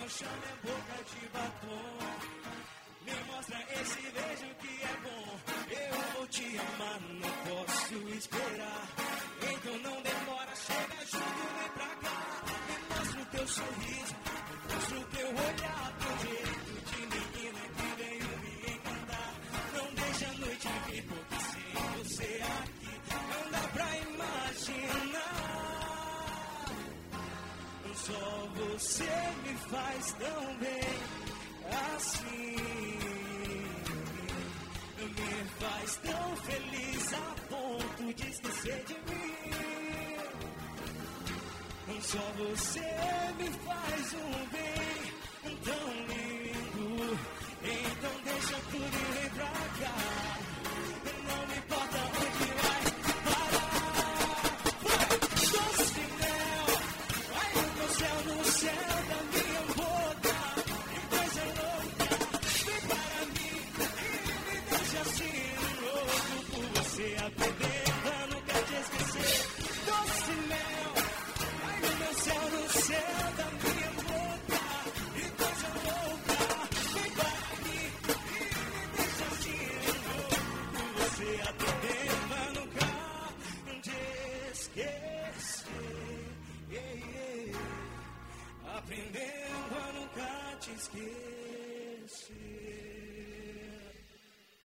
chama é boca de batom. Me mostra esse beijo que é bom. Eu vou te amar, não posso esperar. Então não demora, chega junto, vem pra cá. Me mostra o teu sorriso, me mostra o teu olhar. Teu jeito de menina que veio me encantar. Não deixa a noite vir, porque sem você aqui não dá pra imaginar. Só você me faz tão bem assim. Me faz tão feliz a ponto de esquecer de mim. Só você me faz um bem tão lindo. Então deixa tudo e vem pra cá. Não me importa onde vai parar. Doce mel, vai no céu, no céu da minha boca. Que coisa louca, vem para mim e me deixa assim louco por você. Aprender pra nunca te esquecer. Doce mel, vai no céu, no céu da minha boca. Que coisa louca, vem para mim e me deixa assim louco por você. Aprender pra nunca te esquecer. Aprendendo a nunca te esquecer.